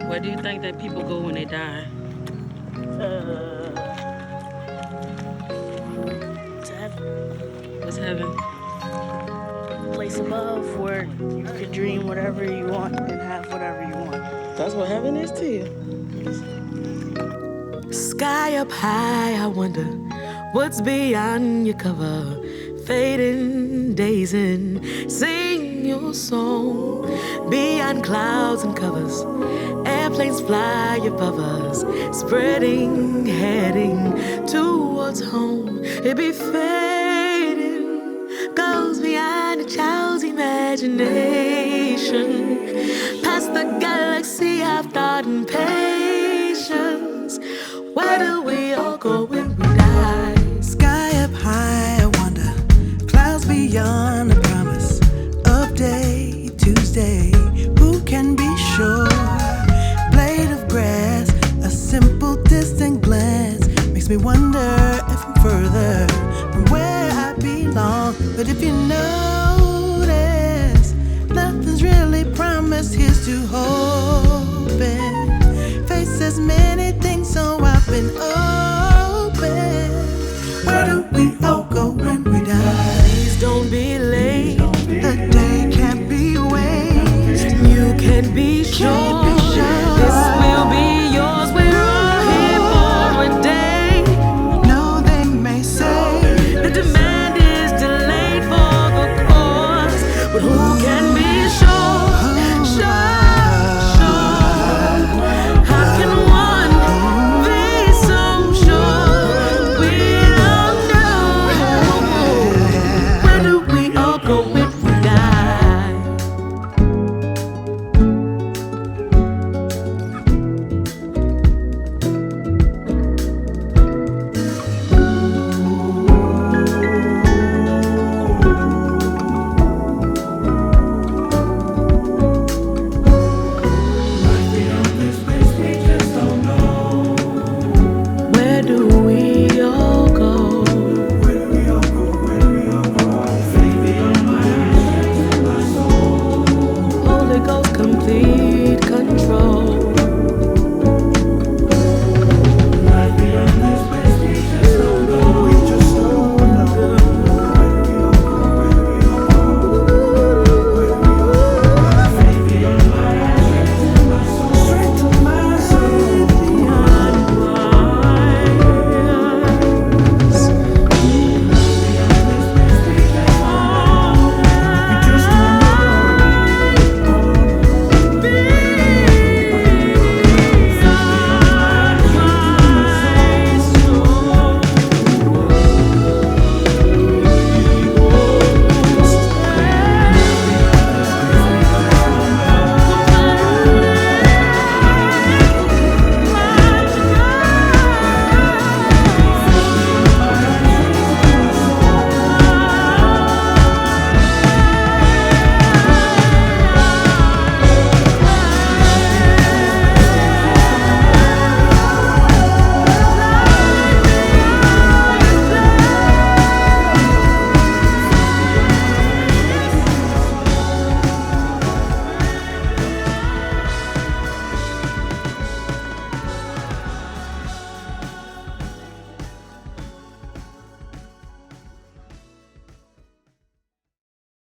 Where do you think that people go when they die? Uh, to heaven, What's heaven? place above where you can dream whatever you want and have whatever you want. That's what heaven is to you. Sky up high, I wonder what's beyond your cover. Fading days and sing your song. Beyond clouds and covers, airplanes fly above us, spreading, heading towards home. It be fading, goes beyond a child's imagination, past the galaxy of thought and patience. Where do we all go when we die? Sky up high, I wonder. Clouds beyond the promise of day, Tuesday. Who can be sure? Blade of grass, a simple distant glance makes me wonder if I'm further from where I belong. But if you notice, nothing's really promised. Here's to hoping. Face as many things, so I've been open. Where do we all go when we die? Please don't be late. The day can't be wasted. You can be sure.